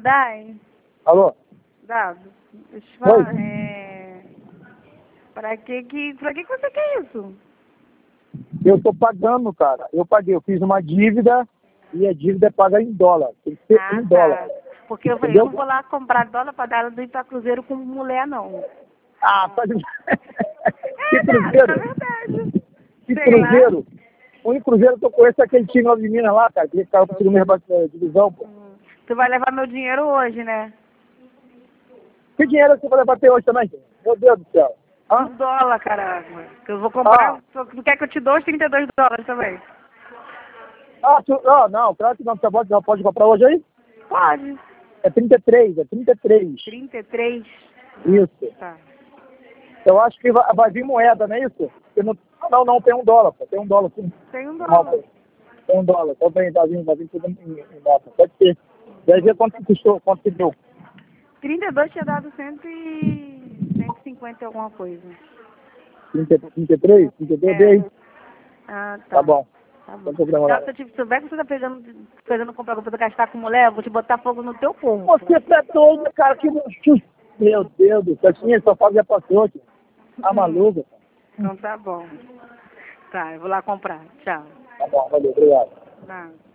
Dai, Alô? Dado, deixa eu te falar, Oi. pra que você quer isso? Eu tô pagando, cara. Eu paguei, eu fiz uma dívida e a dívida é paga em dólar. Tem que ser em dólar. Tá. Porque eu falei, eu Entendeu? não vou lá comprar dólar pra dar do ir pra cruzeiro com mulher, não. Ah, tá de... Que Dado, é cruzeiro? verdade. Que Sei lá. cruzeiro? O único cruzeiro que eu conheço é aquele time lá de Minas lá, cara, que caiu pro segundo da divisão, pô. Tu vai levar meu dinheiro hoje, né? Que dinheiro você vai levar até hoje também? Meu Deus do céu. Hã? Um dólar, caramba. Que eu vou comprar. Tu quer que eu te dou os 32 dólares também? Não, claro que não. Você pode comprar hoje aí? Pode. É 33, é 33. 33? Isso. Tá. Eu acho que vai vir moeda, não é isso? Porque não, tem $1, pô. Tem $1, sim. Tem um Não, dólar. pô. Tem $1. Então vai vir tudo em nota. Pode ser. Vai ver quanto que custou, quanto que deu. 32 tinha dado 150 e alguma coisa. 33? 32, dei? Ah, Tá tá. bom. Tá bom. Não tem problema Então, não. se eu souber que você tá fazendo comprar roupa pra gastar com mulher, eu vou te botar fogo no teu corpo. Você tá doido, cara. Meu Deus do céu. Sim, só faz já passou, tio. Tá maluco? Então tá bom. Tá, eu vou lá comprar. Tchau. Tá bom, valeu, obrigado. Nada.